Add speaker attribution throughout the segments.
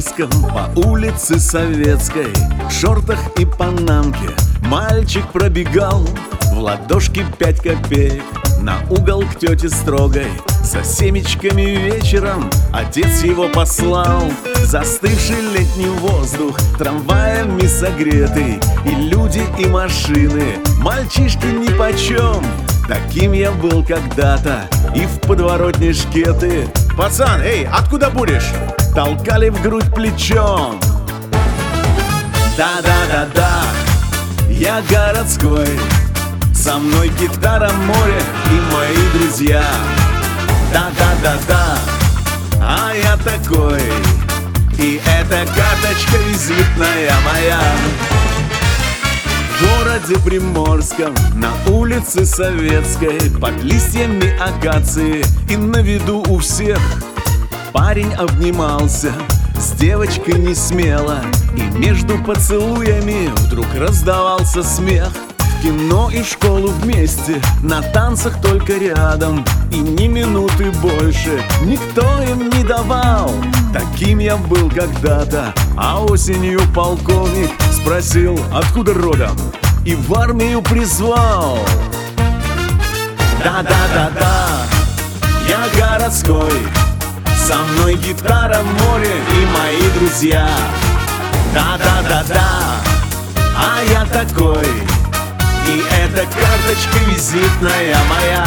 Speaker 1: Приморском по улице Советской в шортах и панамке мальчик пробегал, в ладошке 5 копеек на угол к тете строгой. За семечками вечером отец его послал. Застывший летний воздух трамваями согретый, и люди, и машины, мальчишки нипочем. Таким я был когда-то, и в подворотне шкеты.
Speaker 2: Пацан, эй, откуда будешь?
Speaker 1: Толкали в грудь плечом. Да-да-да-да, я городской, со мной гитара, море и мои друзья. Да-да-да-да, а я такой, и эта карточка визитная моя. В городе Приморском на улице Советской под листьями акации и на виду у всех парень обнимался с девочкой не смело, и между поцелуями вдруг раздавался смех. В кино и школу вместе, на танцах только рядом, и ни минуты больше никто им не давал. Таким я был когда-то, а осенью полковник спросил, откуда родом, и в армию призвал. Да-да-да-да, я городской, со мной гитара, море и мои друзья. Да-да-да-да, а я такой, и эта карточка визитная моя.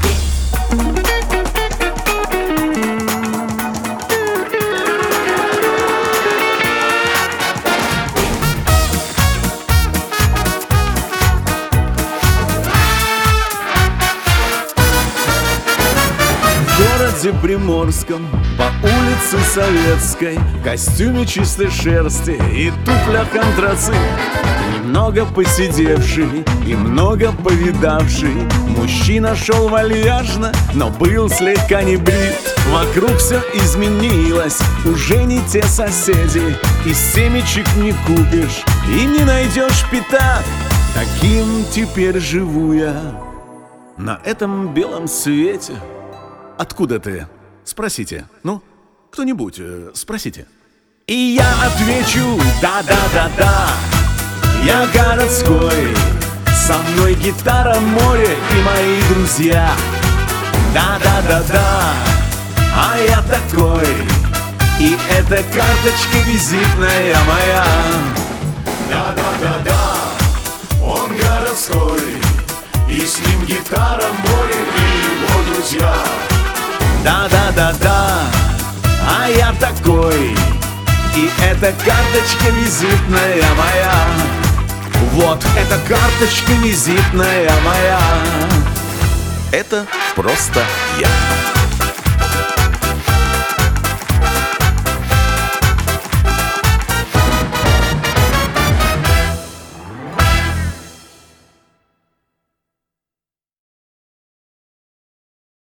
Speaker 1: В городе Приморском по улице Советской в костюме чистой шерсти и туфлях антрацит, немного посидевший и много повидавший мужчина шел вальяжно, но был слегка не брит. Вокруг все изменилось, уже не те соседи, и семечек не купишь и не найдешь пятак. Таким теперь живу я на этом белом свете. Откуда ты? Спросите. Ну, кто-нибудь, спросите. И я отвечу: да-да-да-да, я городской, со мной гитара, море и мои друзья. Да-да-да-да, а я такой, и эта карточка визитная моя.
Speaker 2: Да-да-да-да, он городской, и с ним гитара, море и его друзья.
Speaker 1: Да-да-да-да, а я такой, и эта карточка визитная моя. Вот эта карточка визитная моя. Это просто я.